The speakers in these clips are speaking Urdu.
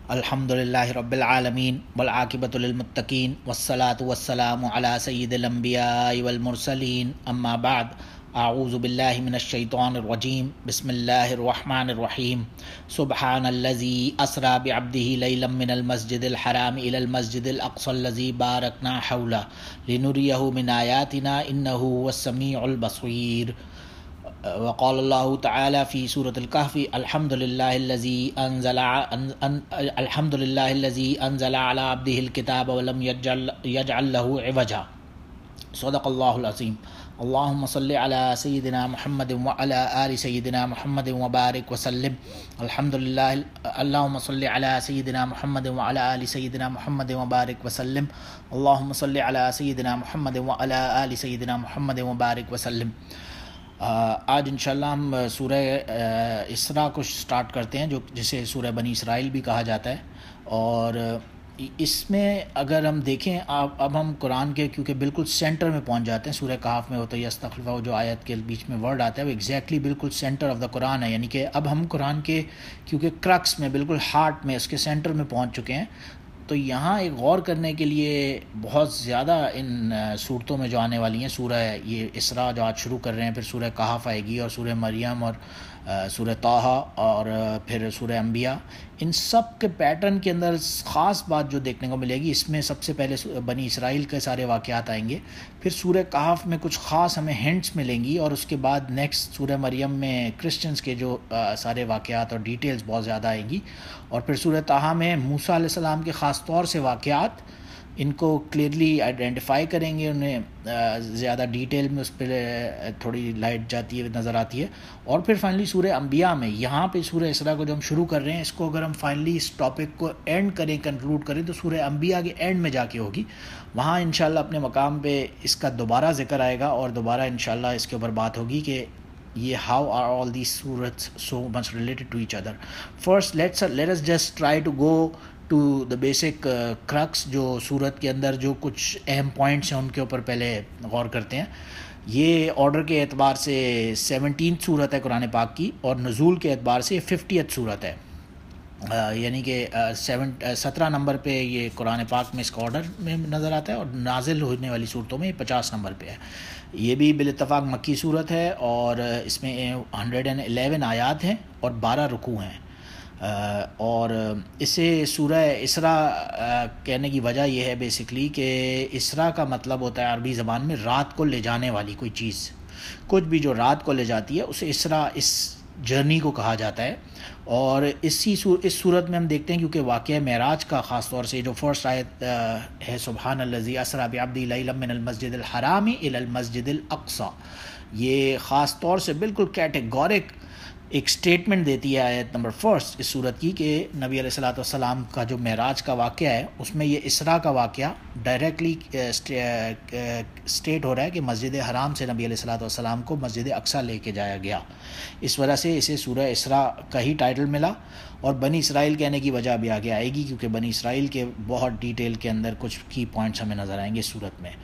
الحمدللہ رب العالمین والعاقبۃ للمتقین والصلاۃ والسلام علی سید الانبیاء والمرسلین اما بعد اعوذ باللہ من الشیطان الرجیم بسم اللہ الرحمن الرحیم سبحان الذی اسری بعبدہ لیلا من المسجد الحرام الی المسجد الاقصی الذی بارکنا حولہ لنریہ من آیاتنا انہ هو السمیع البصیر. وقال اللہ تعالی فی سورۃ الکہف الحمد للہ الذی انزل علی عبدہ الکتاب ولم یجعل لہ عوجا. صدق اللہ العظیم. اللہم صلی علی سیدنا محمد وعلی آل سیدنا محمد وبارک وسلم. اللہم صلی علی سیدنا محمد وعلی آل سیدنا محمد وبارک وسلم. اللہم صلی علی سیدنا محمد وعلی آل سیدنا محمد وبارک وسلم. آج انشاءاللہ ہم سورہ اسراء کو سٹارٹ کرتے ہیں جسے سورہ بنی اسرائیل بھی کہا جاتا ہے. اور اس میں اگر ہم دیکھیں اب ہم قرآن کے کیونکہ بالکل سینٹر میں پہنچ جاتے ہیں. سورہ کہف میں ہوتا ہے یستخلفہ جو آیت کے بیچ میں ورڈ آتا ہے وہ ایگزیکٹلی بالکل سینٹر آف دا قرآن ہے. یعنی کہ اب ہم قرآن کے کیونکہ کرکس میں بالکل ہارٹ میں اس کے سینٹر میں پہنچ چکے ہیں. تو یہاں ایک غور کرنے کے لیے بہت زیادہ ان صورتوں میں جو آنے والی ہیں سورہ یہ اسراء جو آج شروع کر رہے ہیں، پھر سورہ کہف آئے گی اور سورہ مریم اور سورہ طٰہٰ اور پھر سورہ انبیاء، ان سب کے پیٹرن کے اندر خاص بات جو دیکھنے کو ملے گی، اس میں سب سے پہلے بنی اسرائیل کے سارے واقعات آئیں گے، پھر سورہ کہف میں کچھ خاص ہمیں ہنٹس ملیں گی، اور اس کے بعد نیکسٹ سورہ مریم میں کرسچنز کے جو سارے واقعات اور ڈیٹیلز بہت زیادہ آئیں گی، اور پھر سورہ طٰہٰ میں موسیٰ علیہ السلام کے خاص طور سے واقعات ان کو کلیئرلی آئیڈینٹیفائی کریں گے، انہیں زیادہ ڈیٹیل میں اس پہ تھوڑی لائٹ جاتی ہے نظر آتی ہے. اور پھر فائنلی سورہ انبیاء میں یہاں پہ سورہ اسراء کو جو ہم شروع کر رہے ہیں، اس کو اگر ہم فائنلی اس ٹاپک کو اینڈ کریں، کنکلوڈ کریں، تو سورہ انبیاء کے اینڈ میں جا کے ہوگی. وہاں انشاءاللہ اپنے مقام پہ اس کا دوبارہ ذکر آئے گا اور دوبارہ انشاءاللہ اس کے اوپر بات ہوگی کہ یہ how are all these surahs so much related to each other. First let us just try to go to the basic crux. جو سورت کے اندر جو کچھ اہم پوائنٹس ہیں ان کے اوپر پہلے غور کرتے ہیں. یہ آرڈر کے اعتبار سے 17th سورت ہے قرآن پاک کی، اور نزول کے اعتبار سے 50th سورت ہے. یعنی کہ 17 نمبر پہ یہ قرآن پاک میں اس کا آرڈر میں نظر آتا ہے، اور نازل ہونے والی صورتوں میں یہ 50 نمبر پہ ہے. یہ بھی بالاتفاق مکی صورت ہے، اور اس میں 111 آیات ہیں اور 12 رکوع ہیں. اور اسے سورہ اسراء کہنے کی وجہ یہ ہے بیسکلی کہ اسراء کا مطلب ہوتا ہے عربی زبان میں رات کو لے جانے والی کوئی چیز. کچھ بھی جو رات کو لے جاتی ہے اسے اسراء، اس جرنی کو کہا جاتا ہے. اور اس صورت میں ہم دیکھتے ہیں کیونکہ واقعہ معراج کا خاص طور سے جو فرسٹ آیت ہے سبحان الذی اسری بعبدہ لیلا من المسجد الحرام الی المسجد الاقصی، یہ خاص طور سے بالکل کیٹیگورک ایک سٹیٹمنٹ دیتی ہے آیت نمبر فرسٹ اس صورت کی، کہ نبی علیہ الصلوۃ والسلام کا جو معراج کا واقعہ ہے اس میں یہ اسراء کا واقعہ ڈائریکٹلی اسٹیٹ ہو رہا ہے کہ مسجد حرام سے نبی علیہ الصلوۃ والسلام کو مسجد اقصی لے کے جایا گیا. اس وجہ سے اسے سورہ اسراء کا ہی ٹائٹل ملا. اور بنی اسرائیل کہنے کی وجہ بھی آگے آئے گی، کیونکہ بنی اسرائیل کے بہت ڈیٹیل کے اندر کچھ کی پوائنٹس ہمیں نظر آئیں گے اس صورت میں.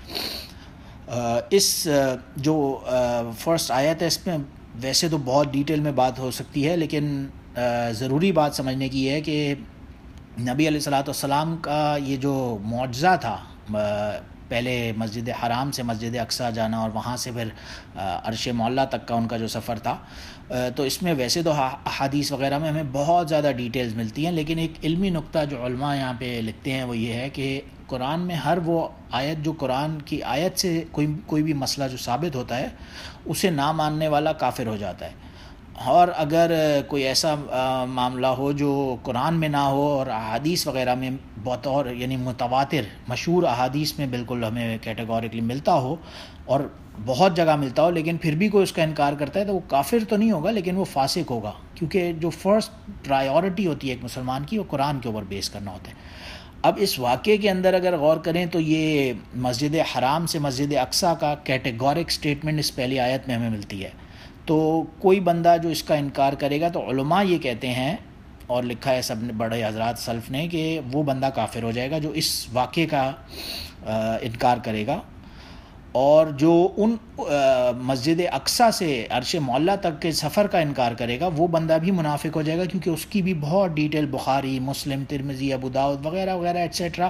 اس جو فرسٹ آیت ہے اس میں ویسے تو بہت ڈیٹیل میں بات ہو سکتی ہے، لیکن ضروری بات سمجھنے کی ہے کہ نبی علیہ الصلوۃ والسلام کا یہ جو معجزہ تھا، پہلے مسجد حرام سے مسجد اقصی جانا اور وہاں سے پھر عرش معلیٰ تک کا ان کا جو سفر تھا، تو اس میں ویسے تو احادیث وغیرہ میں ہمیں بہت زیادہ ڈیٹیلز ملتی ہیں، لیکن ایک علمی نقطہ جو علماء یہاں پہ لکھتے ہیں وہ یہ ہے کہ قرآن میں ہر وہ آیت جو قرآن کی آیت سے کوئی بھی مسئلہ جو ثابت ہوتا ہے اسے نہ ماننے والا کافر ہو جاتا ہے. اور اگر کوئی ایسا معاملہ ہو جو قرآن میں نہ ہو اور احادیث وغیرہ میں بطور یعنی متواتر مشہور احادیث میں بالکل ہمیں کیٹیگورکلی ملتا ہو اور بہت جگہ ملتا ہو، لیکن پھر بھی کوئی اس کا انکار کرتا ہے، تو وہ کافر تو نہیں ہوگا لیکن وہ فاسق ہوگا، کیونکہ جو فرسٹ پرائیورٹی ہوتی ہے ایک مسلمان کی وہ قرآن کے اوپر بیس کرنا ہوتا ہے. اب اس واقعے کے اندر اگر غور کریں تو یہ مسجد حرام سے مسجد اقصی کا کیٹیگورک سٹیٹمنٹ اس پہلی آیت میں ہمیں ملتی ہے. تو کوئی بندہ جو اس کا انکار کرے گا تو علماء یہ کہتے ہیں، اور لکھا ہے سب نے بڑے حضرات سلف نے، کہ وہ بندہ کافر ہو جائے گا جو اس واقعے کا انکار کرے گا. اور جو ان مسجد اقصیٰ سے عرش معلیٰ تک کے سفر کا انکار کرے گا وہ بندہ بھی منافق ہو جائے گا، کیونکہ اس کی بھی بہت ڈیٹیل بخاری، مسلم، ترمذی، ابو داؤد وغیرہ وغیرہ ایٹسیٹرا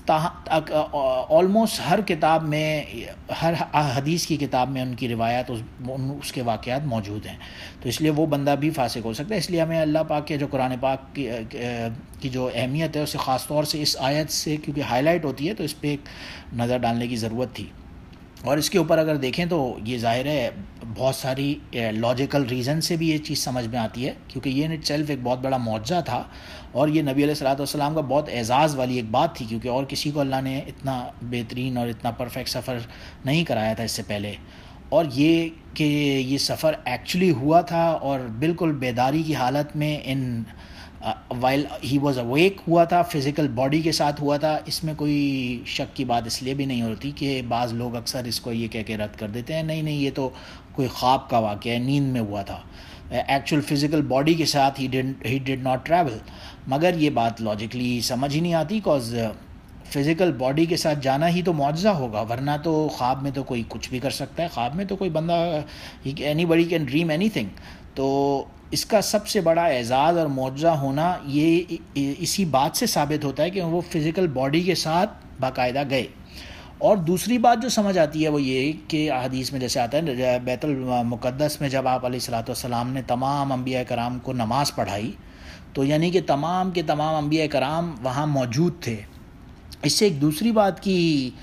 آلموسٹ ہر کتاب میں، ہر حدیث کی کتاب میں ان کی روایات، اس کے واقعات موجود ہیں. تو اس لیے وہ بندہ بھی فاسق ہو سکتا ہے. اس لیے ہمیں اللہ پاک کے جو قرآن پاک کی جو اہمیت ہے اسے خاص طور سے اس آیت سے کیونکہ ہائی لائٹ ہوتی ہے تو اس پہ ایک نظر ڈالنے کی ضرورت تھی. اور اس کے اوپر اگر دیکھیں تو یہ ظاہر ہے بہت ساری لاجیکل ریزن سے بھی یہ چیز سمجھ میں آتی ہے، کیونکہ یہ ان اٹ سیلف ایک بہت بڑا معجزہ تھا، اور یہ نبی علیہ الصلوۃ والسلام کا بہت اعزاز والی ایک بات تھی، کیونکہ اور کسی کو اللہ نے اتنا بہترین اور اتنا پرفیکٹ سفر نہیں کرایا تھا اس سے پہلے. اور یہ کہ یہ سفر ایکچولی ہوا تھا اور بالکل بیداری کی حالت میں وائل ہی واز اویک ہوا تھا، فزیکل باڈی کے ساتھ ہوا تھا، اس میں کوئی شک کی بات اس لیے بھی نہیں ہوتی کہ بعض لوگ اکثر اس کو یہ کہہ کے رد کر دیتے ہیں نہیں یہ تو کوئی خواب کا واقعہ ہے، نیند میں ہوا تھا. ایکچوئل فزیکل باڈی کے ساتھ ہی ڈڈ ناٹ ٹریول. مگر یہ بات لاجکلی سمجھ ہی نہیں آتی، کاز فزیکل باڈی کے ساتھ جانا ہی تو معجزہ ہوگا، ورنہ تو خواب میں تو کوئی کچھ بھی کر سکتا ہے. خواب میں تو کوئی بندہ anybody can dream anything. تو اس کا سب سے بڑا اعزاز اور معجزہ ہونا یہ اسی بات سے ثابت ہوتا ہے کہ وہ فزیکل باڈی کے ساتھ باقاعدہ گئے. اور دوسری بات جو سمجھ آتی ہے وہ یہ کہ حدیث میں جیسے آتا ہے بیت المقدس میں جب آپ علیہ الصلوۃ والسلام نے تمام انبیاء کرام کو نماز پڑھائی تو یعنی کہ تمام کے تمام انبیاء کرام وہاں موجود تھے. اس سے ایک دوسری بات کی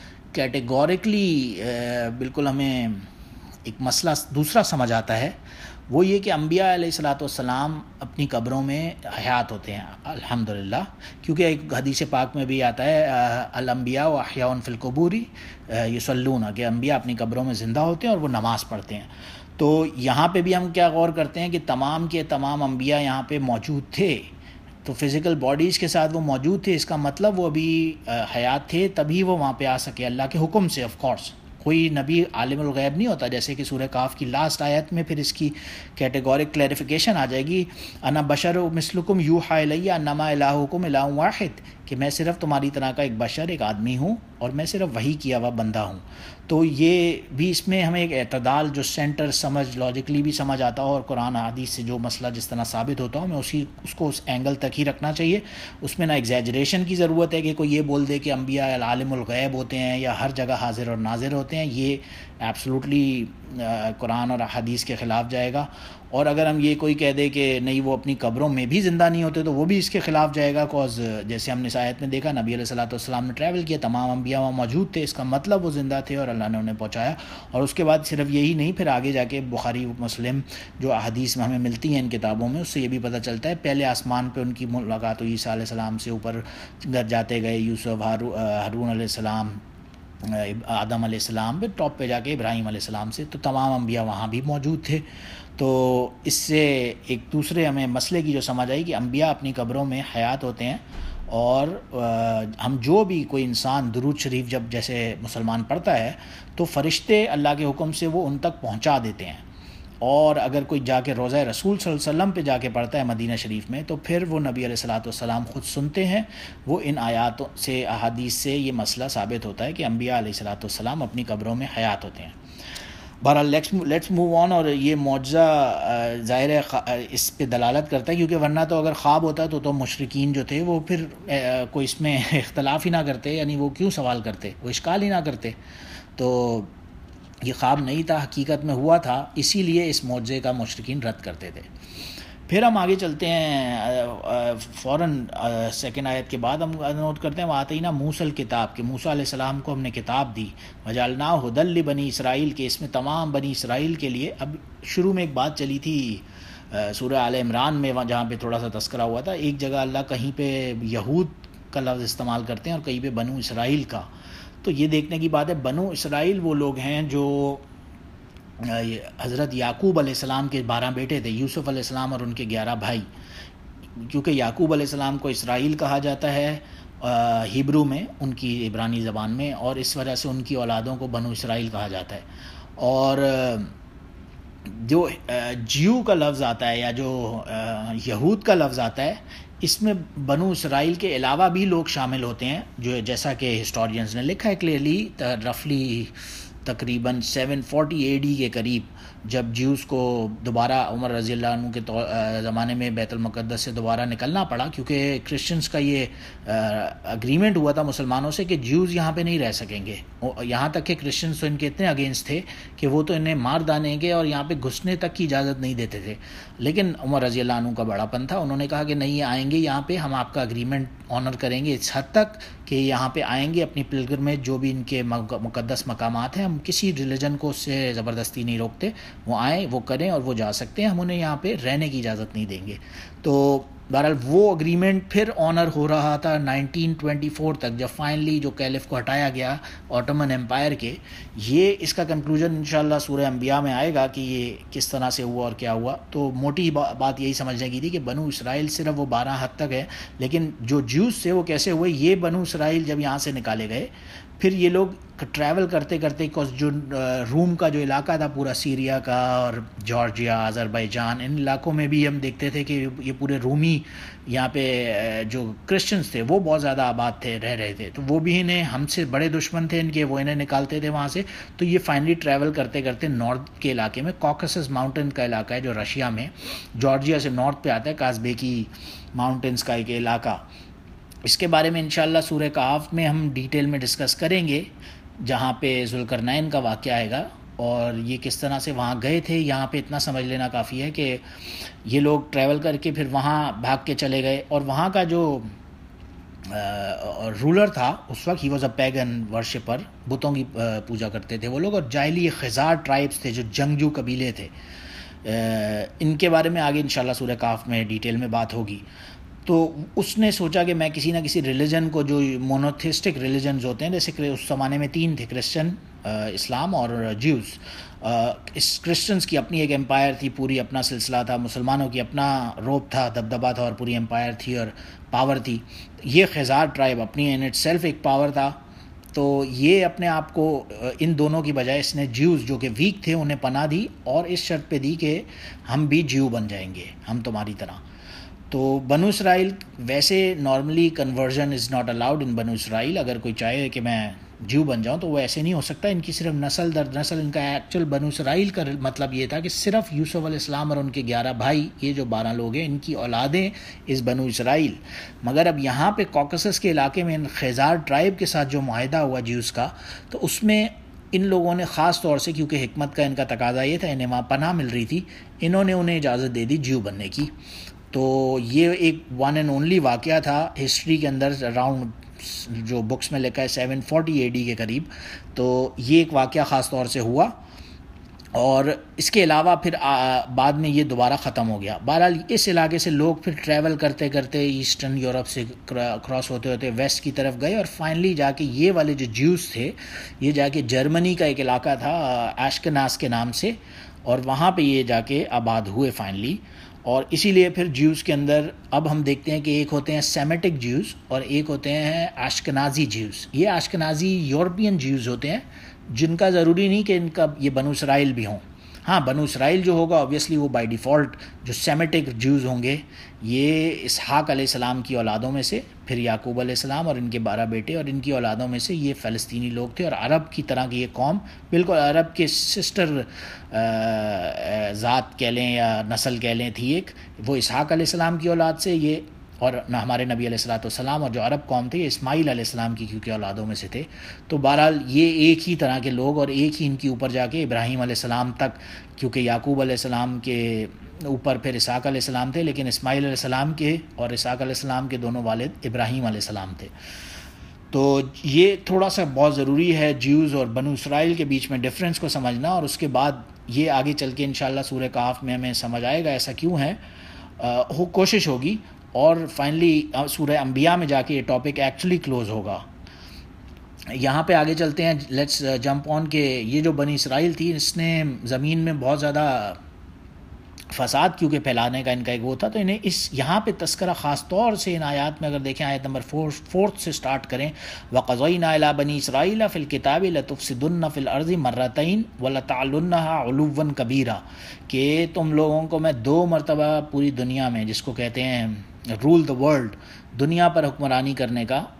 کیٹیگوریکلی بالکل ہمیں ایک مسئلہ دوسرا سمجھ آتا ہے، وہ یہ کہ انبیاء علیہ الصلوۃ والسلام اپنی قبروں میں حیات ہوتے ہیں الحمدللہ، کیونکہ ایک حدیث پاک میں بھی آتا ہے الانبیاء واحیاء فی القبور یصلون، کہ انبیاء اپنی قبروں میں زندہ ہوتے ہیں اور وہ نماز پڑھتے ہیں. تو یہاں پہ بھی ہم کیا غور کرتے ہیں کہ تمام کے تمام انبیاء یہاں پہ موجود تھے، تو فزیکل باڈیز کے ساتھ وہ موجود تھے، اس کا مطلب وہ ابھی حیات تھے تبھی وہ وہاں پہ آ سکے اللہ کے حکم سے. آف کورس کوئی نبی عالم الغیب نہیں ہوتا، جیسے کہ سورہ کاف کی لاسٹ آیت میں پھر اس کی کیٹیگورک کلیریفیکیشن آ جائے گی، انا بشر مثلکم یوحی الی انما الہکم الہ واحد، کہ میں صرف تمہاری طرح کا ایک بشر، ایک آدمی ہوں اور میں صرف وحی کیا ہوا بندہ ہوں. تو یہ بھی اس میں ہمیں ایک اعتدال جو سینٹر سمجھ لاجکلی بھی سمجھ آتا ہو اور قرآن حدیث سے جو مسئلہ جس طرح ثابت ہوتا ہو ہمیں اس کو اس اینگل تک ہی رکھنا چاہیے. اس میں نہ ایگزیجریشن کی ضرورت ہے کہ کوئی یہ بول دے کہ انبیاء عالم الغیب ہوتے ہیں یا ہر جگہ حاضر اور ناظر ہوتے ہیں، یہ ایبسلوٹلی قرآن اور حدیث کے خلاف جائے گا. اور اگر ہم یہ کوئی کہہ دے کہ نہیں وہ اپنی قبروں میں بھی زندہ نہیں ہوتے تو وہ بھی اس کے خلاف جائے گا، کاز جیسے ہم نے اس آیت میں دیکھا نبی علیہ الصلوۃ والسلام نے ٹریول کیا، تمام انبیاء وہاں موجود تھے، اس کا مطلب وہ زندہ تھے اور اللہ نے انہیں پہنچایا. اور اس کے بعد صرف یہی نہیں، پھر آگے جا کے بخاری مسلم جو احادیث میں ہمیں ملتی ہیں ان کتابوں میں، اس سے یہ بھی پتہ چلتا ہے پہلے آسمان پہ ان کی ملاقات ہوئی، عیسیٰ علیہ السلام سے اوپر جاتے گئے، یوسف، ہارون علیہ السلام، آدم علیہ السلام، پھر ٹاپ پہ جا کے ابراہیم علیہ السلام سے، تو تمام انبیاء وہاں بھی موجود تھے. تو اس سے ایک دوسرے ہمیں مسئلے کی جو سمجھ آئی کہ انبیاء اپنی قبروں میں حیات ہوتے ہیں، اور ہم جو بھی کوئی انسان درود شریف جب جیسے مسلمان پڑھتا ہے تو فرشتے اللہ کے حکم سے وہ ان تک پہنچا دیتے ہیں. اور اگر کوئی جا کے روضہ رسول صلی اللہ علیہ وسلم پہ جا کے پڑھتا ہے مدینہ شریف میں تو پھر وہ نبی علیہ الصلوۃ والسلام خود سنتے ہیں. وہ ان آیاتوں سے احادیث سے یہ مسئلہ ثابت ہوتا ہے کہ انبیاء علیہ الصلوۃ والسلام اپنی قبروں میں حیات ہوتے ہیں. بہرحال لیٹس موو آن. اور یہ معجزہ ظاہر ہے اس پہ دلالت کرتا ہے، کیونکہ ورنہ تو اگر خواب ہوتا تو مشرکین جو تھے وہ پھر کوئی اس میں اختلاف ہی نہ کرتے، یعنی وہ کیوں سوال کرتے، وہ اشکال ہی نہ کرتے. تو یہ خواب نہیں تھا، حقیقت میں ہوا تھا، اسی لیے اس معجزے کا مشرکین رد کرتے تھے. پھر ہم آگے چلتے ہیں، فوراً سیکنڈ آیت کے بعد ہم نوٹ کرتے ہیں وَآتَيْنَا مُوسَى الْكِتَابَ، کہ موسیٰ علیہ السلام کو ہم نے کتاب دی، وَجَعَلْنَاهُ هُدًى لِبَنِي اسرائیل، کہ اس میں تمام بنی اسرائیل کے لیے. اب شروع میں ایک بات چلی تھی سورہ آل عمران میں جہاں پہ تھوڑا سا تذکرہ ہوا تھا، ایک جگہ اللہ کہیں پہ یہود کا لفظ استعمال کرتے ہیں اور کہیں پہ بنو اسرائیل کا. تو یہ دیکھنے کی بات ہے، بنو اسرائیل وہ لوگ ہیں جو حضرت یعقوب علیہ السلام کے 12 بیٹے تھے، یوسف علیہ السلام اور ان کے 11 بھائی. کیونکہ یعقوب علیہ السلام کو اسرائیل کہا جاتا ہے ہیبرو میں، ان کی عبرانی زبان میں، اور اس وجہ سے ان کی اولادوں کو بنو اسرائیل کہا جاتا ہے. اور جو جیو کا لفظ آتا ہے یا جو یہود کا لفظ آتا ہے، اس میں بنو اسرائیل کے علاوہ بھی لوگ شامل ہوتے ہیں، جو جیسا کہ ہسٹورینز نے لکھا ہے کلیئرلی، رفلی تقریباً 740 AD کے قریب جب جیوز کو دوبارہ عمر رضی اللہ عنہ کے زمانے میں بیت المقدس سے دوبارہ نکلنا پڑا، کیونکہ کرسچنز کا یہ اگریمنٹ ہوا تھا مسلمانوں سے کہ جیوز یہاں پہ نہیں رہ سکیں گے، یہاں تک کہ کرسچنز تو ان کے اتنے اگینسٹ تھے کہ وہ تو انہیں مار ڈالیں گے اور یہاں پہ گھسنے تک کی اجازت نہیں دیتے تھے. لیکن عمر رضی اللہ عنہ کا بڑا پن تھا، انہوں نے کہا کہ نہیں، آئیں گے یہاں پہ، ہم آپ کا اگریمنٹ آنر کریں گے اس حد تک کہ یہاں پہ آئیں گے، اپنی پلگرمیج جو بھی ان کے مقدس مقامات ہیں، ہم کسی ریلیجن کو اس سے زبردستی نہیں روکتے، وہ آئیں وہ کریں اور وہ جا سکتے ہیں، ہم انہیں یہاں پہ رہنے کی اجازت نہیں دیں گے. تو بہرحال وہ اگریمنٹ پھر آنر ہو رہا تھا 1924 تک، جب فائنلی جو کیلف کو ہٹایا گیا آٹومن امپائر کے. یہ اس کا کنکلوژن انشاءاللہ سورہ انبیاء میں آئے گا کہ یہ کس طرح سے ہوا اور کیا ہوا. تو موٹی بات یہی سمجھنے کی تھی کہ بنو اسرائیل صرف وہ 12 حد تک ہے، لیکن جو جیوز تھے وہ کیسے ہوئے. یہ بنو اسرائیل جب یہاں سے نکالے گئے، پھر یہ لوگ ٹریول کرتے کرتے جو روم کا جو علاقہ تھا پورا، سیریا کا اور جارجیا، آذربائیجان، ان علاقوں میں بھی ہم دیکھتے تھے کہ یہ پورے رومی یہاں پہ جو کرسچنز تھے وہ بہت زیادہ آباد تھے، رہ رہے تھے. تو وہ بھی انہیں، ہم سے بڑے دشمن تھے ان کے، وہ انہیں نکالتے تھے وہاں سے. تو یہ فائنلی ٹریول کرتے کرتے نارتھ کے علاقے میں، کوکسس ماؤنٹین کا علاقہ ہے جو رشیا میں جارجیا سے نارتھ پہ آتا ہے، کازبیکی ماؤنٹینز کا ایک علاقہ. اس کے بارے میں انشاءاللہ سورہ کہف میں ہم ڈیٹیل میں ڈسکس کریں گے، جہاں پہ ذوالقرنین کا واقعہ آئے گا اور یہ کس طرح سے وہاں گئے تھے. یہاں پہ اتنا سمجھ لینا کافی ہے کہ یہ لوگ ٹریول کر کے پھر وہاں بھاگ کے چلے گئے، اور وہاں کا جو رولر تھا اس وقت، he was a pagan worshipper, بتوں کی پوجا کرتے تھے وہ لوگ، اور جاہلی خزار ٹرائبس تھے جو جنگجو قبیلے تھے. ان کے بارے میں آگے انشاءاللہ سورہ کہف میں ڈیٹیل میں بات ہوگی. تو اس نے سوچا کہ میں کسی نہ کسی ریلیجن کو، جو مونوتھیسٹک ریلیجنز ہوتے ہیں، جیسے کہ اس زمانے میں 3 تھے، کرسچن، اسلام اور جیوز. اس کرسچنز کی اپنی ایک امپائر تھی، پوری اپنا سلسلہ تھا، مسلمانوں کی اپنا روب تھا، دبدبا تھا، اور پوری امپائر تھی اور پاور تھی. یہ خزار ٹرائب اپنی ان اٹ سیلف ایک پاور تھا. تو یہ اپنے آپ کو ان دونوں کی بجائے اس نے جیوز جو کہ ویک تھے انہیں پناہ دی، اور اس شرط پہ دی کہ ہم بھی جیو بن جائیں گے، ہم تمہاری طرح. تو بنو اسرائیل ویسے normally conversion is not allowed in بنو اسرائیل. اگر کوئی چاہے کہ میں جیو بن جاؤں تو وہ ایسے نہیں ہو سکتا. ان کی صرف نسل در نسل، ان کا ایکچوئل بنو اسرائیل کا مطلب یہ تھا کہ صرف یوسف علیہ السلام اور ان کے 11 بھائی، یہ جو 12 لوگ ہیں، ان کی اولادیں اس بنو اسرائیل. مگر اب یہاں پہ کوکسس کے علاقے میں ان خیزار ٹرائب کے ساتھ جو معاہدہ ہوا جیوز کا، تو اس میں ان لوگوں نے خاص طور سے، کیونکہ حکمت کا ان کا تقاضا یہ تھا، انہیں وہاں پناہ مل رہی تھی، انہوں نے انہیں اجازت دے دی جیو بننے کی. تو یہ ایک ون اینڈ اونلی واقعہ تھا ہسٹری کے اندر، اراؤنڈ جو بکس میں لکھا ہے 740 AD کے قریب. تو یہ ایک واقعہ خاص طور سے ہوا، اور اس کے علاوہ پھر بعد میں یہ دوبارہ ختم ہو گیا. بہرحال اس علاقے سے لوگ پھر ٹریول کرتے کرتے ایسٹرن یورپ سے کراس ہوتے ہوتے ویسٹ کی طرف گئے، اور فائنلی جا کے یہ والے جو جیوز تھے، یہ جا کے جرمنی کا ایک علاقہ تھا ایشکناس کے نام سے، اور وہاں پہ یہ جا کے آباد ہوئے فائنلی. اور اسی لیے پھر جیوز کے اندر اب ہم دیکھتے ہیں کہ ایک ہوتے ہیں سیمیٹک جیوز اور ایک ہوتے ہیں اشکنازی جیوز. یہ اشکنازی یورپین جیوز ہوتے ہیں، جن کا ضروری نہیں کہ ان کا یہ بنو اسرائیل بھی ہوں. ہاں، بنو اسرائیل جو ہوگا اوبویسلی وہ بائی ڈیفالٹ جو سیمیٹک جیوز ہوں گے، یہ اسحاق علیہ السلام کی اولادوں میں سے، پھر یعقوب علیہ السلام اور ان کے 12 بیٹے اور ان کی اولادوں میں سے یہ فلسطینی لوگ تھے. اور عرب کی طرح کی یہ قوم، بالکل عرب کے سسٹر ذات کہہ لیں یا نسل کہہ لیں تھی ایک، وہ اسحاق علیہ السلام کی اولاد سے یہ، اور ہمارے نبی علیہ السلام اور جو عرب قوم تھے یہ اسماعیل علیہ السلام کی کیونکہ اولادوں میں سے تھے. تو بہرحال یہ ایک ہی طرح کے لوگ، اور ایک ہی ان کے اوپر جا کے ابراہیم علیہ السلام تک، کیونکہ یعقوب علیہ السلام کے اوپر پھر اسحاق علیہ السلام تھے، لیکن اسماعیل علیہ السلام کے اور اسحاق علیہ السلام کے دونوں والد ابراہیم علیہ السلام تھے. تو یہ تھوڑا سا بہت ضروری ہے جیوز اور بنو اسرائیل کے بیچ میں ڈفرینس کو سمجھنا، اور اس کے بعد یہ آگے چل کے انشاءاللہ سورہ کہف میں ہمیں سمجھ آئے گا ایسا کیوں ہے. کوشش ہوگی، اور فائنلی سورہ انبیاء میں جا کے یہ ٹاپک ایکچولی کلوز ہوگا. یہاں پہ آگے چلتے ہیں، لیٹس جمپ آن کہ یہ جو بنی اسرائیل تھی، اس نے زمین میں بہت زیادہ فساد کیونکہ پھیلانے کا ان کا ایک وہ تھا، تو انہیں اس یہاں پہ تذکرہ خاص طور سے ان آیات میں اگر دیکھیں، آیت نمبر 4 سے سٹارٹ کریں، وَقَضَيْنَا إِلَىٰ بَنِي إِسْرَائِيلَ فِي الْكِتَابِ لَتُفْسِدُنَّ فِي الْأَرْضِ مَرَّتَيْنِ وَلَتَعْلُنَّهَا عُلُوًّا كَبِيرًا، کہ تم لوگوں کو میں 2 مرتبہ پوری دنیا میں، جس کو کہتے ہیں رول دا ورلڈ، دنیا پر حکمرانی کرنے کا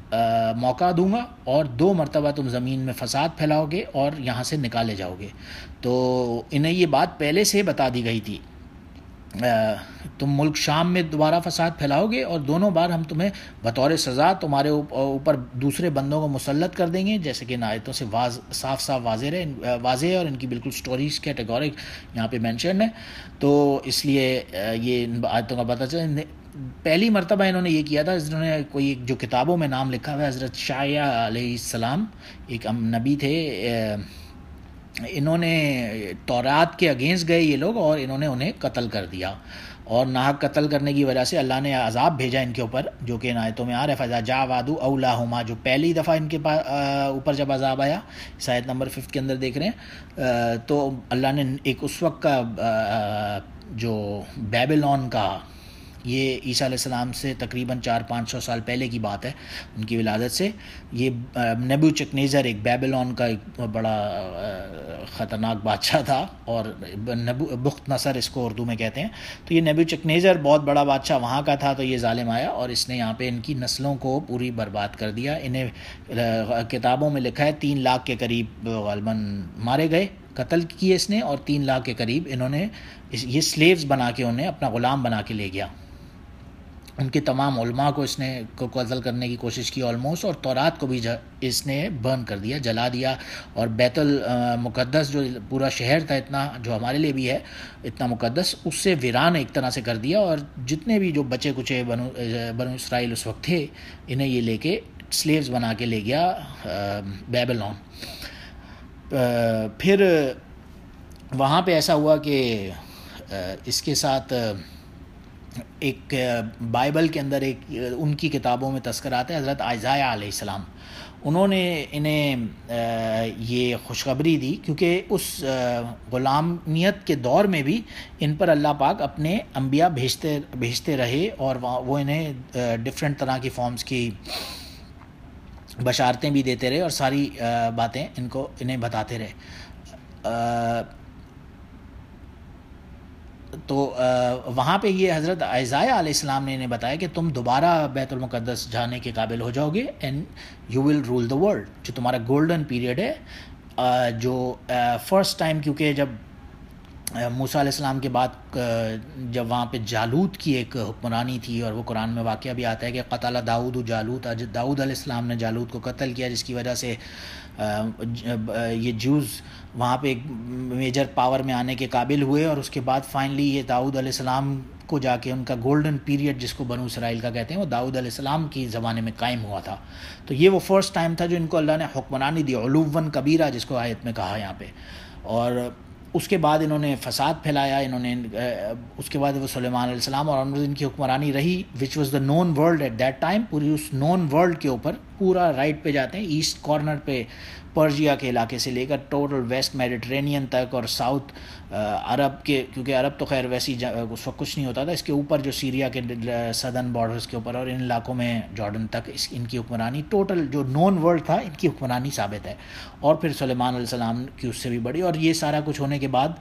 موقع دوں گا اور 2 مرتبہ تم زمین میں فساد پھیلاؤ گے اور یہاں سے نکالے جاؤ گے. تو انہیں یہ بات پہلے سے بتا دی گئی تھی, تم ملک شام میں دوبارہ فساد پھیلاؤ گے اور دونوں بار ہم تمہیں بطور سزا تمہارے اوپر دوسرے بندوں کو مسلط کر دیں گے, جیسے کہ ان آیتوں سے صاف صاف واضح ہے اور ان کی بالکل سٹوریز کیٹیگورک یہاں پہ مینشن ہے. تو اس لیے یہ ان آیتوں کا پتہ چلا. پہلی مرتبہ انہوں نے یہ کیا تھا, انہوں نے کوئی جو کتابوں میں نام لکھا ہوا ہے حضرت شعیع علیہ السلام, ایک نبی تھے, انہوں نے تورات کے اگینسٹ گئے یہ لوگ اور انہوں نے انہیں قتل کر دیا, اور ناحق قتل کرنے کی وجہ سے اللہ نے عذاب بھیجا ان کے اوپر, جو کہ ان آیتوں میں آ رہا ہے فَإِذَا جَاءَ وَعْدُ أَوْلَاهُمَا, جو پہلی دفعہ ان کے اوپر جب عذاب آیا, اس آیت نمبر 5 کے اندر دیکھ رہے ہیں. تو اللہ نے ایک اس وقت کا جو بیبلون کا, یہ عیسیٰ علیہ السلام سے تقریباً 400-500 سال پہلے کی بات ہے ان کی ولادت سے, یہ نیبوچڈنیزر ایک بیبلون کا ایک بڑا خطرناک بادشاہ تھا, اور بخت نصر اس کو اردو میں کہتے ہیں. تو یہ نیبوچڈنیزر بہت بڑا بادشاہ وہاں کا تھا, تو یہ ظالم آیا اور اس نے یہاں پہ ان کی نسلوں کو پوری برباد کر دیا. انہیں کتابوں میں لکھا ہے 3 لاکھ کے قریب غالباً مارے گئے, قتل کیے اس نے, اور 3 لاکھ کے قریب انہوں نے یہ سلیوز بنا کے انہیں اپنا غلام بنا کے لے گیا. ان کے تمام علماء کو اس نے قتل کرنے کی کوشش کی آلموسٹ, اور تورات کو بھی اس نے برن کر دیا, جلا دیا, اور بیت المقدس جو پورا شہر تھا اتنا, جو ہمارے لیے بھی ہے اتنا مقدس, اس سے ویران ایک طرح سے کر دیا, اور جتنے بھی جو بچے کچے بنو اسرائیل اس وقت تھے انہیں یہ لے کے سلیوز بنا کے لے گیا بیبلون. پھر وہاں پہ ایسا ہوا کہ اس کے ساتھ ایک بائبل کے اندر ایک ان کی کتابوں میں تذکر آتا ہے, حضرت عیسیٰ علیہ السلام, انہوں نے انہیں یہ خوشخبری دی, کیونکہ اس غلامیت کے دور میں بھی ان پر اللہ پاک اپنے انبیاء بھیجتے رہے, اور وہ انہیں ڈفرینٹ طرح کی فارمز کی بشارتیں بھی دیتے رہے, اور ساری باتیں انہیں بتاتے رہے. تو وہاں پہ یہ حضرت عیسیٰ علیہ السلام نے انہیں بتایا کہ تم دوبارہ بیت المقدس جانے کے قابل ہو جاؤ گے, and you will rule the world, جو تمہارا گولڈن پیریڈ ہے, جو فرسٹ ٹائم, کیونکہ جب موسیٰ علیہ السلام کے بعد جب وہاں پہ جالوت کی ایک حکمرانی تھی, اور وہ قرآن میں واقعہ بھی آتا ہے کہ قتل داؤد جالوت, داؤد علیہ السلام نے جالوت کو قتل کیا, جس کی وجہ سے یہ جوز وہاں پہ ایک میجر پاور میں آنے کے قابل ہوئے, اور اس کے بعد فائنلی یہ داؤد علیہ السلام کو جا کے ان کا گولڈن پیریڈ جس کو بنو اسرائیل کا کہتے ہیں, وہ داؤد علیہ السلام کی زمانے میں قائم ہوا تھا. تو یہ وہ فرسٹ ٹائم تھا جو ان کو اللہ نے حکمرانی دی, علوًا کبیرہ جس کو آیت میں کہا یہاں پہ. اور اس کے بعد انہوں نے فساد پھیلایا, انہوں نے اس کے بعد وہ سلیمان علیہ السلام اور ان کی حکمرانی رہی, which was the known world at that time. پوری اس نون ورلڈ کے اوپر پورا رائٹ پہ جاتے ہیں, ایسٹ کارنر پہ پرجیا کے علاقے سے لے کر ٹوٹل ویسٹ میڈیٹرینین تک, اور ساؤتھ عرب کے, کیونکہ عرب تو خیر ویسی اس وقت کچھ نہیں ہوتا تھا, اس کے اوپر جو سیریا کے سدرن بارڈرز کے اوپر, اور ان علاقوں میں جارڈن تک ان کی حکمرانی, ٹوٹل جو نون ورلڈ تھا ان کی حکمرانی ثابت ہے. اور پھر سلیمان علیہ السلام کی اس سے بھی بڑی. اور یہ سارا کچھ ہونے کے بعد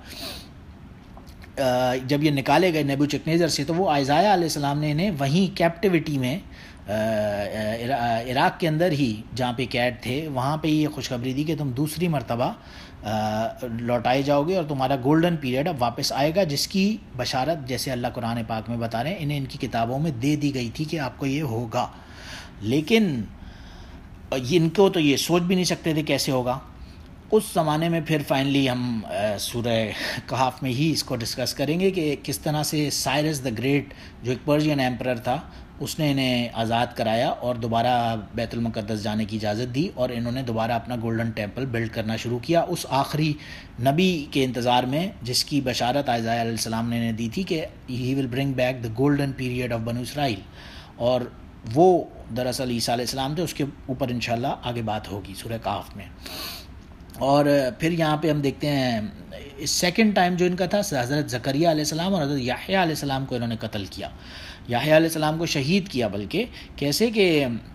جب یہ نکالے گئے نیبوچڈنیزر سے, تو وہ عیسیٰ علیہ السلام نے انہیں وہیں کیپٹیوٹی میں عراق کے اندر ہی جہاں پہ قید تھے, وہاں پہ یہ خوشخبری دی کہ تم دوسری مرتبہ لوٹائے جاؤ گے, اور تمہارا گولڈن پیریڈ اب واپس آئے گا, جس کی بشارت جیسے اللہ قرآن پاک میں بتا رہے ہیں انہیں ان کی کتابوں میں دے دی گئی تھی کہ آپ کو یہ ہوگا. لیکن ان کو تو یہ سوچ بھی نہیں سکتے تھے کیسے ہوگا. اس زمانے میں پھر فائنلی ہم سورہ کہف میں ہی اس کو ڈسکس کریں گے کہ کس طرح سے سائرس دا گریٹ, جو ایک پرشین ایمپرر تھا, اس نے انہیں آزاد کرایا اور دوبارہ بیت المقدس جانے کی اجازت دی, اور انہوں نے دوبارہ اپنا گولڈن ٹیمپل بلڈ کرنا شروع کیا اس آخری نبی کے انتظار میں, جس کی بشارت عیسیٰ علیہ السلام نے انہیں دی تھی کہ he will bring back the golden period of بنو اسرائیل. اور وہ دراصل عیسیٰ علیہ السلام تھے. اس کے اوپر انشاءاللہ آگے بات ہوگی سورہ کہف میں. اور پھر یہاں پہ ہم دیکھتے ہیں سیکنڈ ٹائم جو ان کا تھا, حضرت زکریہ علیہ السلام اور حضرت یحییٰ علیہ السلام کو انہوں نے قتل کیا. یحییٰ علیہ السلام کو شہید کیا, بلکہ کیسے کہ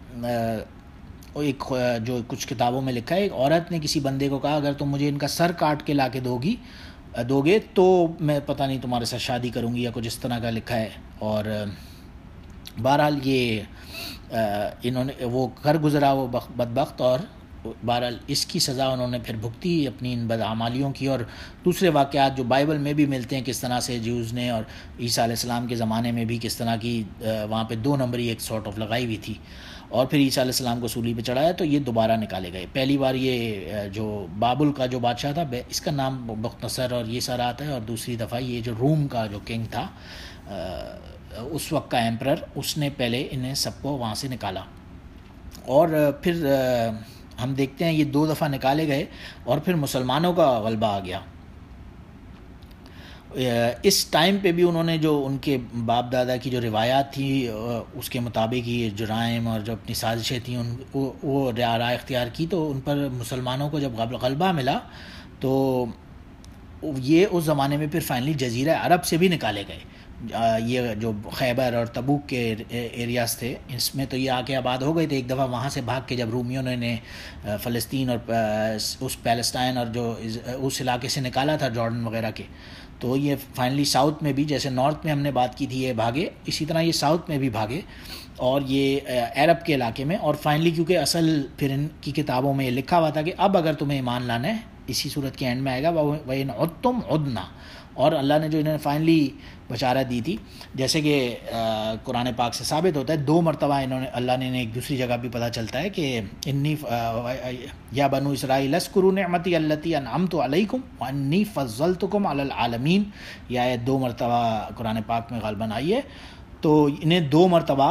ایک جو کچھ کتابوں میں لکھا ہے, ایک عورت نے کسی بندے کو کہا اگر تم مجھے ان کا سر کاٹ کے لا کے دو گے تو میں پتہ نہیں تمہارے ساتھ شادی کروں گی, یا کچھ اس طرح کا لکھا ہے. اور بہرحال یہ انہوں نے وہ کر گزرا وہ بدبخت، اور بہرحال اس کی سزا انہوں نے پھر بھگتی اپنی ان بدعمالیوں کی. اور دوسرے واقعات جو بائبل میں بھی ملتے ہیں، کس طرح سے جیوز نے اور عیسیٰ علیہ السلام کے زمانے میں بھی کس طرح کی وہاں پہ 2 نمبری ایک سارٹ آف لگائی ہوئی تھی، اور پھر عیسیٰ علیہ السلام کو صلیب پہ چڑھایا تو یہ دوبارہ نکالے گئے. پہلی بار یہ جو بابل کا جو بادشاہ تھا، اس کا نام بخت نصر اور یہ سارا آتا ہے، اور دوسری دفعہ یہ جو روم کا جو کنگ تھا اس وقت کا ایمپرر، اس نے پہلے انہیں سب کو وہاں سے نکالا. اور پھر ہم دیکھتے ہیں یہ 2 دفعہ نکالے گئے، اور پھر مسلمانوں کا غلبہ آ گیا. اس ٹائم پہ بھی انہوں نے جو ان کے باپ دادا کی جو روایات تھی اس کے مطابق یہ جرائم اور جو اپنی سازشیں تھیں وہ رائے اختیار کی. تو ان پر مسلمانوں کو جب غلبہ ملا تو یہ اس زمانے میں پھر فائنلی جزیرہ عرب سے بھی نکالے گئے. یہ جو خیبر اور تبوک کے ایریاز تھے اس میں تو یہ آ کے آباد ہو گئے تھے. ایک دفعہ وہاں سے بھاگ کے جب رومیوں نے فلسطین اور اس پیلسٹائن اور جو اس علاقے سے نکالا تھا جارڈن وغیرہ کے، تو یہ فائنلی ساؤتھ میں بھی، جیسے نارتھ میں ہم نے بات کی تھی یہ بھاگے، اسی طرح یہ ساؤتھ میں بھی بھاگے اور یہ عرب کے علاقے میں. اور فائنلی کیونکہ اصل پھر ان کی کتابوں میں یہ لکھا ہوا تھا کہ اب اگر تمہیں ایمان لانا ہے، اسی صورت کے اینڈ میں آئے گا وَإِنْ عُدْتُمْ عُدْنَا. اور اللہ نے جو انہیں فائنلی بشارت دی تھی، جیسے کہ قرآن پاک سے ثابت ہوتا ہے 2 مرتبہ اللہ نے ایک دوسری جگہ بھی پتہ چلتا ہے کہ انی یا بنو اسرائیل اذکروا نعمتی التی انعمت علیکم وانی فضلتکم علی العالمین. یہ آیت 2 مرتبہ قرآن پاک میں غالباً آئی ہے. تو انہیں 2 مرتبہ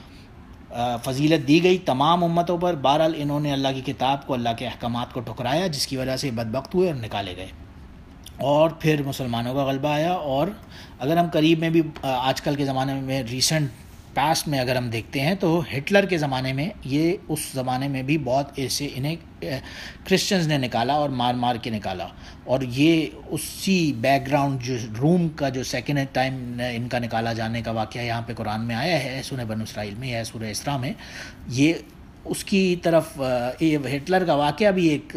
فضیلت دی گئی تمام امتوں پر. بہرحال انہوں نے اللہ کی کتاب کو، اللہ کے احکامات کو ٹھکرایا، جس کی وجہ سے بدبخت ہوئے اور نکالے گئے. اور پھر مسلمانوں کا غلبہ آیا. اور اگر ہم قریب میں بھی آج کل کے زمانے میں ریسنٹ پاسٹ میں اگر ہم دیکھتے ہیں تو ہٹلر کے زمانے میں یہ اس زمانے میں بھی بہت ایسے انہیں کرسچنز نے نکالا اور مار مار کے نکالا. اور یہ اسی بیک گراؤنڈ جو روم کا جو سیکنڈ ٹائم ان کا نکالا جانے کا واقعہ یہاں پہ قرآن میں آیا ہے، سورہ بنو اسرائیل میں یا سورہ اسراء میں، یہ اس کی طرف ہٹلر کا واقعہ بھی ایک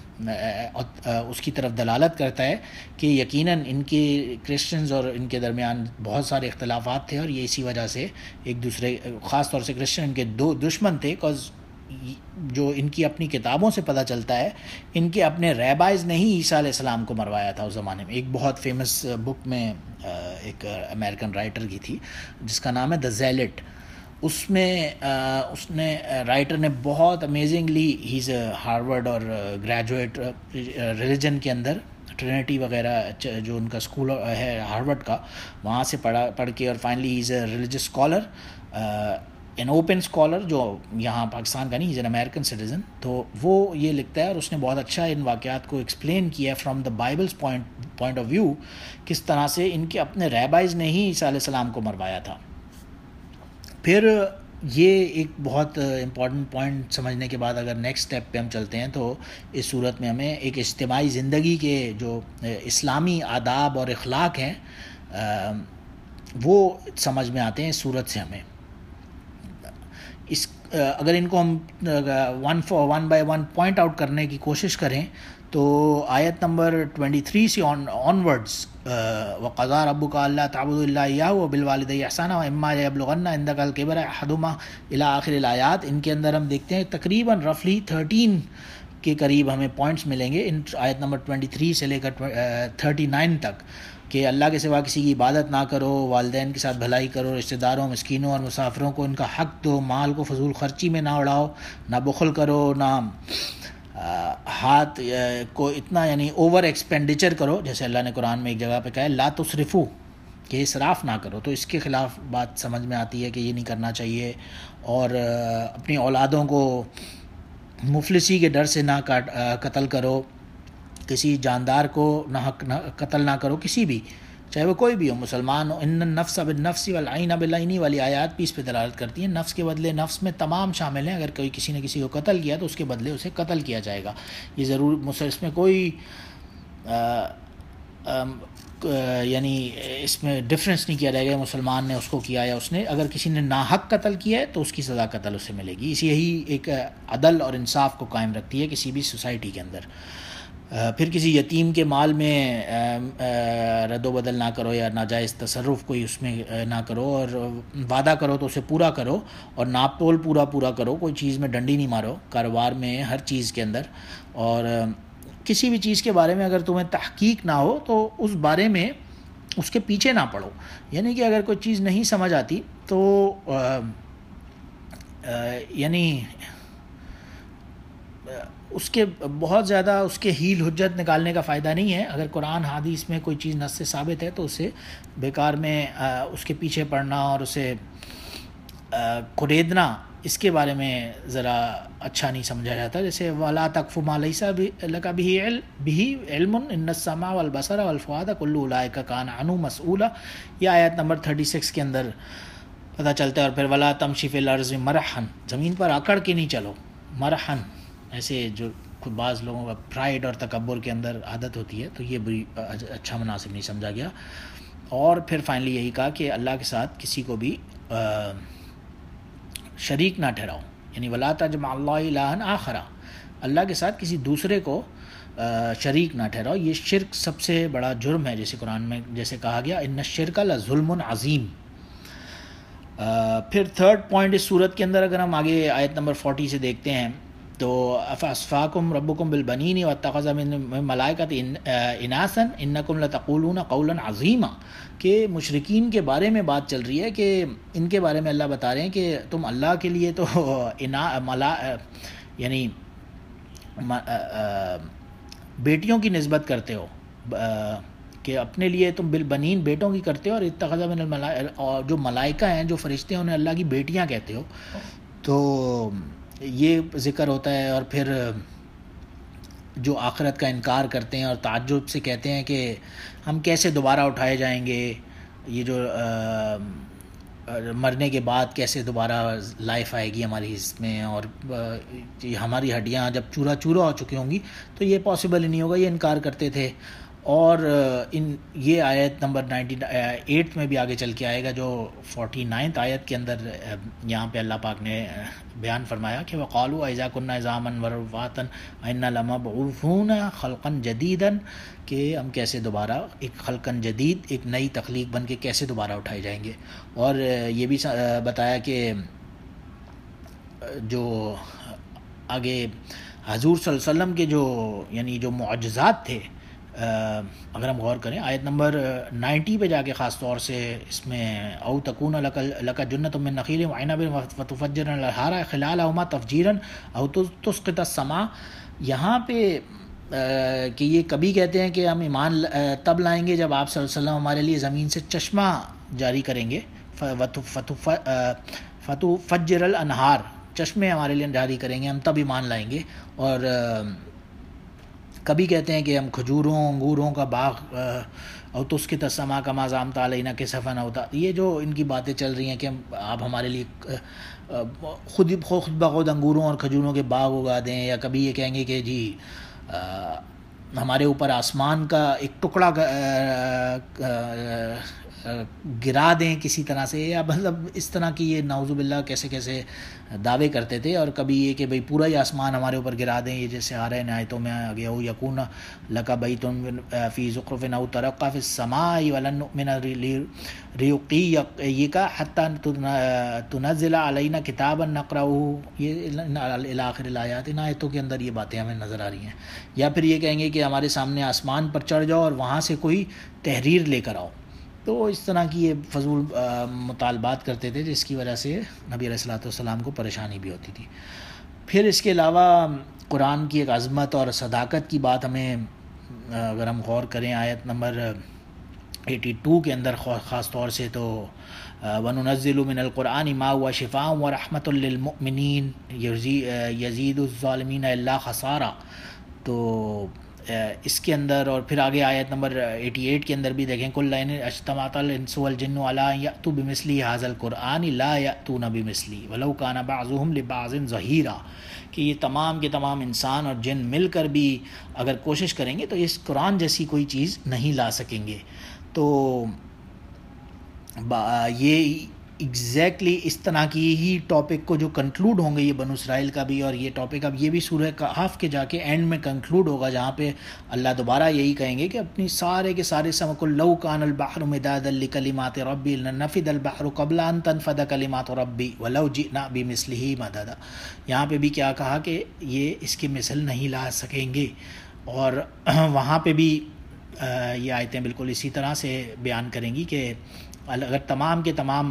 اس کی طرف دلالت کرتا ہے کہ یقیناً ان کے کرسچنز اور ان کے درمیان بہت سارے اختلافات تھے، اور یہ اسی وجہ سے ایک دوسرے، خاص طور سے کرسچن ان کے 2 دشمن تھے. کاز جو ان کی اپنی کتابوں سے پتہ چلتا ہے ان کے اپنے ریبائز نے ہی عیسیٰ علیہ السلام کو مروایا تھا اس زمانے میں. ایک بہت فیمس بک میں ایک امریکن رائٹر کی تھی جس کا نام ہے دا زیلٹ. اس میں اس نے رائٹر نے بہت امیزنگلی، ہی از ہارورڈ اور گریجویٹ ریلیجن کے اندر، ٹرینٹی وغیرہ جو ان کا اسکول ہے ہارورڈ کا، وہاں سے پڑھ کے، اور finally he is a religious scholar, an open scholar, جو یہاں پاکستان کا نہیں، از این امیریکن سٹیزن. تو وہ یہ لکھتا ہے اور اس نے بہت اچھا ان واقعات کو ایکسپلین کیا ہے from the Bible's point of view, کس طرح سے ان کے اپنے ریبائز نے ہی عیسیٰ علیہ السلام کو مروایا تھا. پھر یہ ایک بہت امپورٹنٹ پوائنٹ سمجھنے کے بعد اگر نیکسٹ اسٹیپ پہ ہم چلتے ہیں تو اس صورت میں ہمیں ایک اجتماعی زندگی کے جو اسلامی آداب اور اخلاق ہیں وہ سمجھ میں آتے ہیں اس صورت سے. ہمیں اگر ان کو ہم 1 by 1 پوائنٹ آؤٹ کرنے کی کوشش کریں تو آیت نمبر 23 سے آنورڈز، وَقَضَىٰ رَبُّكَ أَلَّا تَعْبُدُوا إِلَّا إِيَّاهُ وَبِالْوَالِدَيْنِ إِحْسَانًا وَإِمَّا يَبْلُغَنَّ عِندَكَ الْكِبَرَ أَحَدُهُمَا إِلَىٰ آخِرِ الْآيَاتِ. ان کے اندر ہم دیکھتے ہیں تقریباً رفلی 13 کے قریب ہمیں پوائنٹس ملیں گے ان آیت نمبر 23 سے لے کر 39 تک، کہ اللہ کے سوا کسی کی عبادت نہ کرو، والدین کے ساتھ بھلائی کرو، رشتہ داروں، مسکینوں اور مسافروں کو ان کا حق دو، مال کو فضول خرچی میں نہ اڑاؤ، نہ بخل کرو، نہ ہاتھ کو اتنا یعنی اوور ایکسپینڈیچر کرو، جیسے اللہ نے قرآن میں ایک جگہ پہ کہا ہے لا تسرفو، کہ اسراف نہ کرو. تو اس کے خلاف بات سمجھ میں آتی ہے کہ یہ نہیں کرنا چاہیے. اور اپنی اولادوں کو مفلسی کے ڈر سے نہ قتل کرو، کسی جاندار کو نہ قتل نہ کرو، کسی بھی، چاہے وہ کوئی بھی ہو، مسلمان ہو. ان النفس بالنفس والعین بالعین والی آیات بھی اس پہ دلالت کرتی ہیں. نفس کے بدلے نفس میں تمام شامل ہیں. اگر کوئی کسی نے کسی کو قتل کیا تو اس کے بدلے اسے قتل کیا جائے گا. یہ ضرور اس میں کوئی یعنی اس میں ڈفرینس نہیں کیا جائے گا مسلمان نے اس کو کیا یا اس نے. اگر کسی نے ناحق قتل کیا ہے تو اس کی سزا قتل اسے ملے گی. یہی ایک عدل اور انصاف کو قائم رکھتی ہے کسی بھی سوسائٹی کے اندر. پھر کسی یتیم کے مال میں رد و بدل نہ کرو یا ناجائز تصرف کوئی اس میں نہ کرو، اور وعدہ کرو تو اسے پورا کرو، اور ناپ تول پورا کرو، کوئی چیز میں ڈنڈی نہیں مارو کاروبار میں، ہر چیز کے اندر. اور کسی بھی چیز کے بارے میں اگر تمہیں تحقیق نہ ہو تو اس بارے میں اس کے پیچھے نہ پڑو. یعنی کہ اگر کوئی چیز نہیں سمجھ آتی تو یعنی اس کے بہت زیادہ اس کے ہیل حجت نکالنے کا فائدہ نہیں ہے. اگر قرآن حدیث میں کوئی چیز نص سے ثابت ہے تو اسے بیکار میں اس کے پیچھے پڑنا اور اسے کریدنا، اس کے بارے میں ذرا اچھا نہیں سمجھا جاتا. جیسے وَلَا تَقْفُ مَا لَيْسَ لَكَ بِهِ عِلْمٌ إِنَّ السَّمْعَ وَالْبَصَرَ وَالْفُؤَادَ كُلُّ أُولَٰئِكَ كَانَ عَنْهُ مَسْئُولًا. یہ آیت نمبر 36 کے اندر پتہ چلتا ہے. اور پھر وَلَا تَمْشِ فِي الْأَرْضِ مَرَحًا، زمین پر اکڑ کے نہیں چلو. مرحن ایسے جو بعض لوگوں کا پرائیڈ اور تکبر کے اندر عادت ہوتی ہے، تو یہ بھی اچھا مناسب نہیں سمجھا گیا. اور پھر فائنلی یہی کہا کہ اللہ کے ساتھ کسی کو بھی شریک نہ ٹھہراؤ، یعنی ولا تجمع اللہ الہا آخر، اللہ کے ساتھ کسی دوسرے کو شریک نہ ٹھہراؤ. یہ شرک سب سے بڑا جرم ہے، جیسے قرآن میں جیسے کہا گیا ان الشرک لظلم عظیم. پھر تھرڈ پوائنٹ اس صورت کے اندر اگر ہم آگے آیت نمبر 40 سے دیکھتے ہیں تو افاصفاکم ربکم بالبنین واتخذ من ملائکۃ اناسا انکم لتقولون قولا عظیما، کہ مشرکین کے بارے میں بات چل رہی ہے کہ ان کے بارے میں اللہ بتا رہے ہیں کہ تم اللہ کے لیے تو یعنی بیٹیوں کی نسبت کرتے ہو، کہ اپنے لیے تم بالبنین بیٹوں کی کرتے ہو، اور اتخذ من الملائکۃ، اور جو ملائکہ ہیں جو فرشتے ہیں انہیں اللہ کی بیٹیاں کہتے ہو. تو یہ ذکر ہوتا ہے. اور پھر جو آخرت کا انکار کرتے ہیں اور تعجب سے کہتے ہیں کہ ہم کیسے دوبارہ اٹھائے جائیں گے، یہ جو مرنے کے بعد کیسے دوبارہ لائف آئے گی ہماری اس میں، اور ہماری ہڈیاں جب چورا ہو چکی ہوں گی تو یہ پاسبل ہی نہیں ہوگا، یہ انکار کرتے تھے. اور یہ آیت نمبر 98 میں بھی آگے چل کے آئے گا، جو 49 آیت کے اندر یہاں پہ اللہ پاک نے بیان فرمایا کہ وَقَالُوا أَإِذَا كُنَّا عِظَامًا وَرُفَاتًا أَإِنَّا لَمَبْعُوثُونَ خَلْقًا جَدِيدًا، کہ ہم کیسے دوبارہ ایک خلقاً جدید، ایک نئی تخلیق بن کے کیسے دوبارہ اٹھائے جائیں گے. اور یہ بھی بتایا کہ جو آگے حضور صلی اللہ علیہ وسلم کے جو یعنی جو معجزات تھے، اگر ہم غور کریں آیت نمبر 90 پہ جا کے خاص طور سے اس میں او تکون لک جنۃ من نخیل وعنب فتفجر الانہار خلالہما تفجیرا او تسقط السماء، یہاں پہ کہ یہ کبھی کہتے ہیں کہ ہم ایمان تب لائیں گے جب آپ صلی اللہ علیہ وسلم ہمارے لیے زمین سے چشمہ جاری کریں گے، فتفجر الانہار، چشمے ہمارے لیے جاری کریں گے، ہم تب ایمان لائیں گے. اور کبھی کہتے ہیں کہ ہم کھجوروں انگوروں کا باغ او تسقط السماء کما زعمت علینا کسفا ہوتا. یہ جو ان کی باتیں چل رہی ہیں کہ آپ ہمارے لیے خود بخود انگوروں اور کھجوروں کے باغ اگا دیں، یا کبھی یہ کہیں گے کہ جی ہمارے اوپر آسمان کا ایک ٹکڑا گرا دیں کسی طرح سے، یا مطلب اس طرح کی یہ نعوذ باللہ کیسے دعوے کرتے تھے. اور کبھی یہ کہ بھئی پورا ہی آسمان ہمارے اوپر گرا دیں، یہ جیسے آ رہے ہیں آیتوں میں آگے او یکون لک بیت فی زخرف او ترقی فی السماء ولن نؤمن لرقیک حتی تنزل علینا کتابا نقرأہ، یہ الی آخر الآیات، ان آیتوں کے اندر یہ باتیں ہمیں نظر آ رہی ہیں. یا پھر یہ کہیں گے کہ ہمارے سامنے آسمان پر چڑھ جاؤ اور وہاں سے کوئی تحریر لے کر آؤ. تو اس طرح کی یہ فضول مطالبات کرتے تھے، جس کی وجہ سے نبی علیہ الصلوۃ والسلام کو پریشانی بھی ہوتی تھی. پھر اس کے علاوہ قرآن کی ایک عظمت اور صداقت کی بات ہمیں اگر ہم غور کریں آیت نمبر 82 کے اندر خاص طور سے، تو وَنُنَزِّلُ مِنَ الْقُرْآنِ مَا هُوَ شِفَاءٌ وَرَحْمَةٌ لِّلْمُؤْمِنِينَ يَزِيدُ الظَّالِمِينَ إِلَّا خَسَارًا. تو اس کے اندر اور پھر آگے آیت نمبر 88 کے اندر بھی دیکھیں کُلَّ إِنْ اجْتَمَعَتِ الْإِنسُ وَالْجِنُّ عَلَىٰ أَن يَأْتُوا بِمِثْلِ هَٰذَا الْقُرْآنِ لَا يَأْتُونَ بِمِثْلِهِ وَلَوْ كَانَ بَعْضُهُمْ لِبَعْضٍ ظَهِيرًا، کہ یہ تمام کے تمام انسان اور جن مل کر بھی اگر کوشش کریں گے تو اس قرآن جیسی کوئی چیز نہیں لا سکیں گے. تو یہ ایگزیکٹلی اس طرح کی ہی ٹاپک کو جو کنکلوڈ ہوں گے یہ بنو اسرائیل کا بھی، اور یہ ٹاپک اب یہ بھی سورہ کہف کے جا کے اینڈ میں کنکلوڈ ہوگا، جہاں پہ اللہ دوبارہ یہی کہیں گے کہ اپنی سارے کے سارے سمقل لو کان البحر مدادا لکلمات ربی لنفد البحر قبل ان تنفد کلمات ربی ولو جئنا بمثلہ مددا. یہاں پہ بھی کیا کہا کہ یہ اس کی مثل نہیں لا سکیں گے، اور وہاں پہ بھی یہ آیتیں بالکل اسی طرح سے بیان کریں گی کہ اگر تمام کے تمام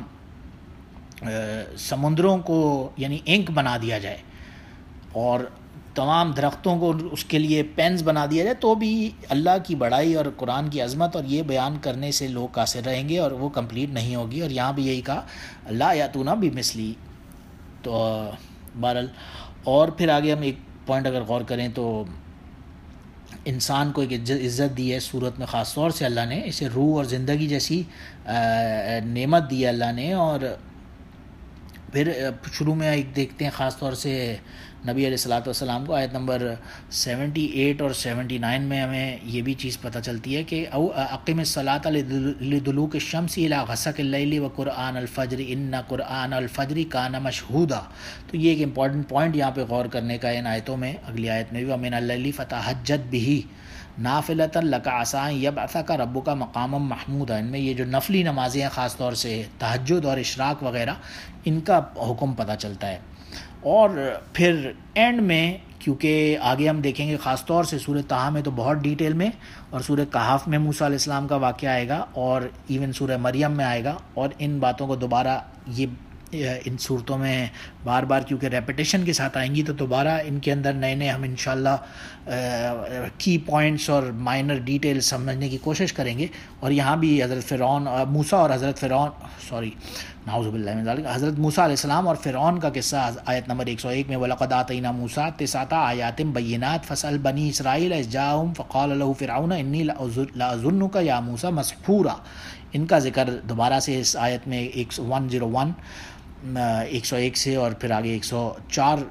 سمندروں کو یعنی انک بنا دیا جائے اور تمام درختوں کو اس کے لیے پینز بنا دیا جائے تو بھی اللہ کی بڑائی اور قرآن کی عظمت اور یہ بیان کرنے سے لوگ قاصر رہیں گے اور وہ کمپلیٹ نہیں ہوگی. اور یہاں بھی یہی کہا لا یاتون بمثلی. تو بہرحال اور پھر آگے ہم ایک پوائنٹ اگر غور کریں تو انسان کو ایک عزت دی ہے صورت میں، خاص طور سے اللہ نے اسے روح اور زندگی جیسی نعمت دی ہے اللہ نے. اور پھر شروع میں ایک دیکھتے ہیں خاص طور سے نبی علیہ الصلوۃ والسلام کو آیت نمبر 78 اور 79 میں ہمیں یہ بھی چیز پتہ چلتی ہے کہ او اقم الصلاۃ لدلوک الشمس الی غسق اللیل وقرآن الفجر ان قرآن الفجر کان مشہودا. تو یہ ایک امپورٹنٹ پوائنٹ یہاں پہ غور کرنے کا ان آیتوں میں. اگلی آیت میں بھی ومن اللیل فتہجد بہ نافلۃ لک عسیٰ ان یبعثک ربک مقاما محمودا. ان میں یہ جو نفلی نمازیں ہیں خاص طور سے تہجد اور اشراق وغیرہ ان کا حکم پتہ چلتا ہے. اور پھر اینڈ میں کیونکہ آگے ہم دیکھیں گے خاص طور سے سورہ طٰہٰ میں تو بہت ڈیٹیل میں، اور سورہ کہف میں موسیٰ علیہ السلام کا واقعہ آئے گا، اور ایون سورہ مریم میں آئے گا، اور ان باتوں کو دوبارہ یہ ان صورتوں میں بار بار کیونکہ ریپیٹیشن کے ساتھ آئیں گی تو دوبارہ ان کے اندر نئے نئے ہم انشاءاللہ کی پوائنٹس اور مائنر ڈیٹیل سمجھنے کی کوشش کریں گے. اور یہاں بھی حضرت فرعون موسیٰ اور نعوذ باللہ من ذالک حضرت موسیٰ علیہ السلام اور فرعون کا قصہ آیت نمبر 101 میں وَلَقَدْ آتَيْنَا مُوسَىٰ 9 آیَاتٍ بَيِّنَاتٍ فَاسْأَلْ بَنِي إِسْرَائِیلَ إِذْ جَاءَهُمْ فَقَالَ لَهُ فِرْعَوْنُ إِنِّي لَأَظُنُّكَ يَا مُوسَىٰ مَسْحُورًا. ان کا ذکر دوبارہ سے اس آیت میں 101 101 سے اور پھر آگے 104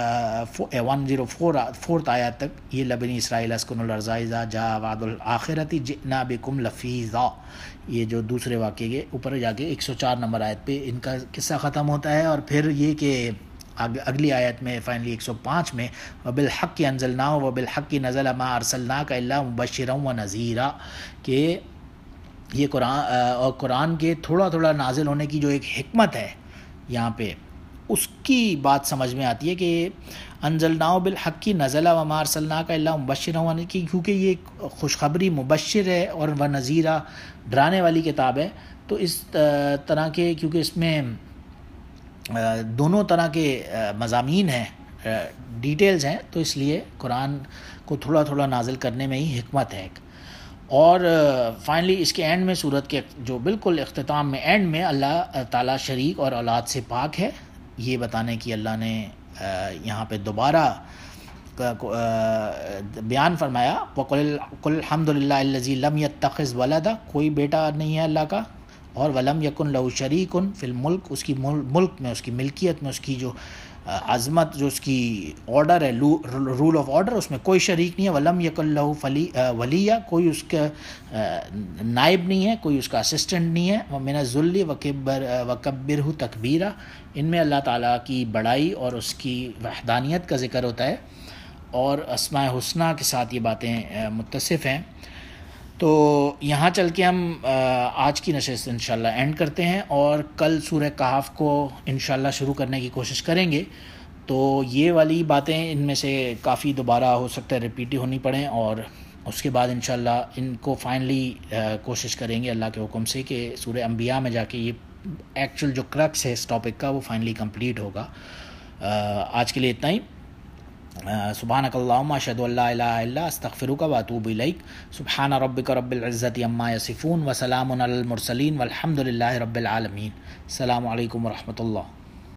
104 آیات تک یہ لبنی اسرائیل اسکن الارض اذا جاء وعد الآخرۃ جئنا بکم لفیظا. یہ جو دوسرے واقعے کے اوپر جا کے 104 نمبر آیت پہ ان کا قصہ ختم ہوتا ہے. اور پھر یہ کہ اگلی آیت میں فائنلی 105 میں وبالحق انزلناه وبالحق نزل ما ارسلناک الا مبشرا ونذیرا، کہ یہ قرآن کے تھوڑا تھوڑا نازل ہونے کی جو ایک حکمت ہے یہاں پہ اس کی بات سمجھ میں آتی ہے کہ انزلناه بالحق نزل وما ارسلناک الا مبشرا ونذیرا، کیونکہ یہ خوشخبری مبشر ہے اور ونذیرا ڈرانے والی کتاب ہے. تو اس طرح کے کیونکہ اس میں دونوں طرح کے مضامین ہیں، ڈیٹیلز ہیں، تو اس لیے قرآن کو تھوڑا تھوڑا نازل کرنے میں ہی حکمت ہے. اور فائنلی اس کے اینڈ میں صورت کے جو بالکل اختتام میں اینڈ میں اللہ تعالیٰ شریک اور اولاد سے پاک ہے، یہ بتانے کی اللہ نے یہاں پہ دوبارہ بیان فرمایا وَقُلْ الْحَمْدُ لِلَّهِ الَّذِي لَمْ يَتَّخِذْ وَلَدًا، کوئی بیٹا نہیں ہے اللہ کا، اور وَلَمْ يَكُنْ لَهُ شَرِيكٌ فِي الْمُلْكِ، اس کی ملک میں، اس کی ملکیت میں، اس کی جو عظمت، جو اس کی آرڈر ہے، رول آف آرڈر، اس میں کوئی شریک نہیں ہے. وَلَمْ يَكُنْ لَهُ وَلِيٌّ، کوئی اس کا نائب نہیں ہے، کوئی اس کا اسسٹنٹ نہیں ہے. وَمِنَ الذُّلِّ وَكَبِّرْهُ تَكْبِيرًا، ان میں اللہ تعالیٰ کی بڑائی اور اس کی وحدانیت کا ذکر ہوتا ہے، اور اسماء حسنہ کے ساتھ یہ باتیں متصف ہیں. تو یہاں چل کے ہم آج کی نشست انشاءاللہ اینڈ کرتے ہیں، اور کل سورہ کہف کو انشاءاللہ شروع کرنے کی کوشش کریں گے. تو یہ والی باتیں ان میں سے کافی دوبارہ ہو سکتا ہے ریپیٹ ہونی پڑیں، اور اس کے بعد انشاءاللہ ان کو فائنلی کوشش کریں گے اللہ کے حکم سے کہ سورہ انبیاء میں جا کے یہ ایکچوئل جو کرکس ہے اس ٹاپک کا وہ فائنلی کمپلیٹ ہوگا. آج کے لیے اتنا ہی. سبحانک اللہم اشہد ان لا الہ الا انت استغفرک واتوب الیک. سبحان ربک رب العزۃ عما یصفون وسلام علی المرسلین والحمد للہ رب العالمین. السلام علیکم ورحمۃ اللہ.